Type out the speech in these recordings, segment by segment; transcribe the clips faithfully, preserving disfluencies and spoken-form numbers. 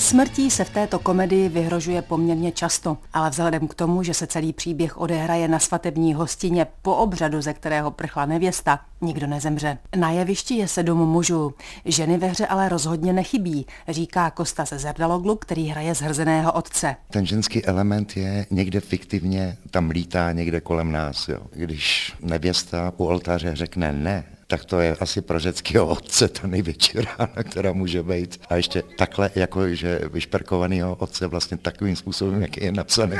Smrtí se v této komedii vyhrožuje poměrně často, ale vzhledem k tomu, že se celý příběh odehraje na svatební hostině po obřadu, ze kterého prchla nevěsta, nikdo nezemře. Na jevišti je sedm mužů. Ženy ve hře ale rozhodně nechybí, říká Kostas Zerdaloglu, který hraje zhrzeného otce. Ten ženský element je někde fiktivně, tam lítá někde kolem nás. Jo. Když nevěsta u oltáře řekne ne, tak to je asi pro řeckého otce ta největší rána, která může být. A ještě takhle, jako že vyšperkovanýho otce vlastně takovým způsobem, jak je napsaný.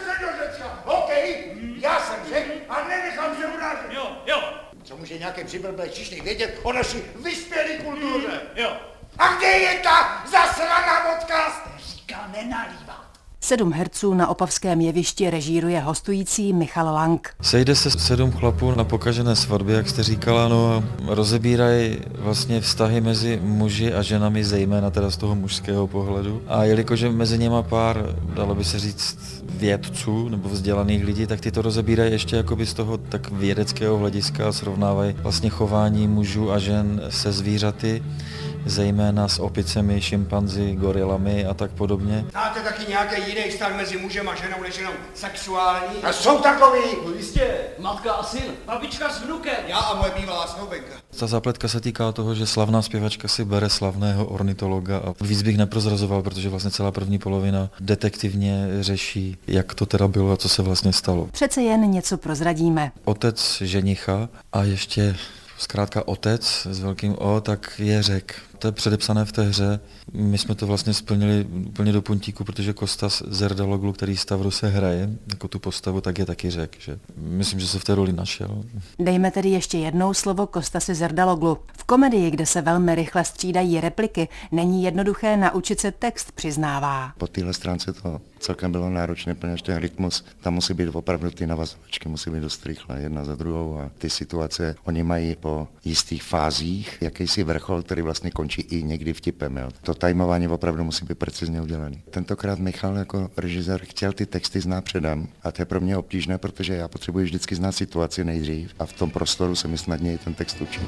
OK, já jsem Řek a nenechám se urážet. Jo, jo. Co může nějaký přiblblý čišný vědět o naší vyspělé kultuře? Mm, jo. A kde je ta zasraná vodka? Říká nenalívá. Sedm herců na opavském jevišti režíruje hostující Michal Lang. Sejde se sedm chlapů na pokažené svatbě, jak jste říkala, no a rozebírají vlastně vztahy mezi muži a ženami, zejména teda z toho mužského pohledu. A jelikož je mezi něma pár, dalo by se říct, vědců nebo vzdělaných lidí, tak ty to rozebírají ještě jakoby z toho tak vědeckého hlediska a srovnávají vlastně chování mužů a žen se zvířaty, zejména s opicemi, šimpanzi, gorilami a tak podobně. Máte taky nějaký jiný vztah mezi mužem a ženou než jenom sexuální? A jsou takový! No jistě, matka a syn, babička s vnukem. Já a moje bývalá snoubenka. Ta zápletka se týká toho, že slavná zpěvačka si bere slavného ornitologa a víc bych neprozrazoval, protože vlastně celá první polovina detektivně řeší, jak to teda bylo a co se vlastně stalo. Přece jen něco prozradíme. Otec ženicha a ještě zkrátka otec s velkým O, tak je Řek. To je předepsané v té hře. My jsme to vlastně splnili úplně do puntíku, protože Kostas Zerdaloglu, který Stavrose hraje jako tu postavu, tak je taky Řek. Že myslím, že se v té roli našel. Dejme tedy ještě jednou slovo Kostasi Zerdaloglu. V komedii, kde se velmi rychle střídají repliky, není jednoduché naučit se text, přiznává. Po téhle stránce to celkem bylo náročné, protože ten rytmus, tam musí být opravdu ty navazovačky, musí být dost rychle, jedna za druhou a ty situace, oni mají po jistých fázích jakýsi vrchol, který vlastně končí i někdy vtipem. Jo. To tajmování opravdu musí být precizně udělané. Tentokrát Michal jako režisér chtěl ty texty znát předem a to je pro mě obtížné, protože já potřebuji vždycky znát situaci nejdřív a v tom prostoru se mi snadněji ten text učí.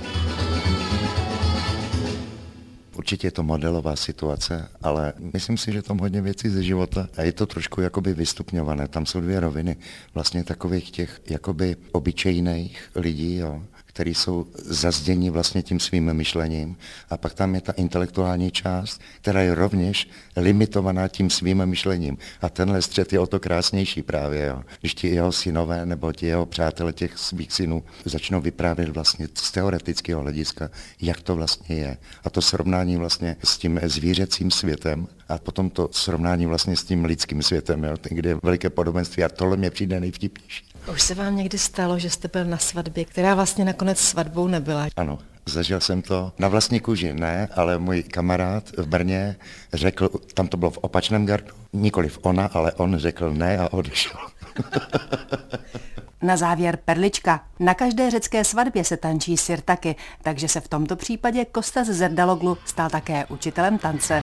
Určitě je to modelová situace, ale myslím si, že tam hodně věcí ze života a je to trošku jakoby vystupňované. Tam jsou dvě roviny vlastně takových těch jakoby obyčejných lidí, jo, který jsou zazděni vlastně tím svým myšlením a pak tam je ta intelektuální část, která je rovněž limitovaná tím svým myšlením. A tenhle střed je o to krásnější právě, jo. Když ti jeho synové nebo ti jeho přátelé těch svých synů začnou vyprávět vlastně z teoretického hlediska, jak to vlastně je. A to srovnání vlastně s tím zvířecím světem a potom to srovnání vlastně s tím lidským světem, jo, kde je veliké podobenství a tohle mě přijde nejvtipnější. Už se vám někdy stalo, že jste byl na svatbě, která vlastně nakonec svatbou nebyla? Ano, zažil jsem to na vlastní kůži, ne, ale můj kamarád v Brně řekl, tam to bylo v opačném gardu, nikoliv ona, ale on řekl ne a odešel. Na závěr perlička. Na každé řecké svatbě se tančí sirtaky, takže se v tomto případě Kostas Zerdaloglu stal také učitelem tance.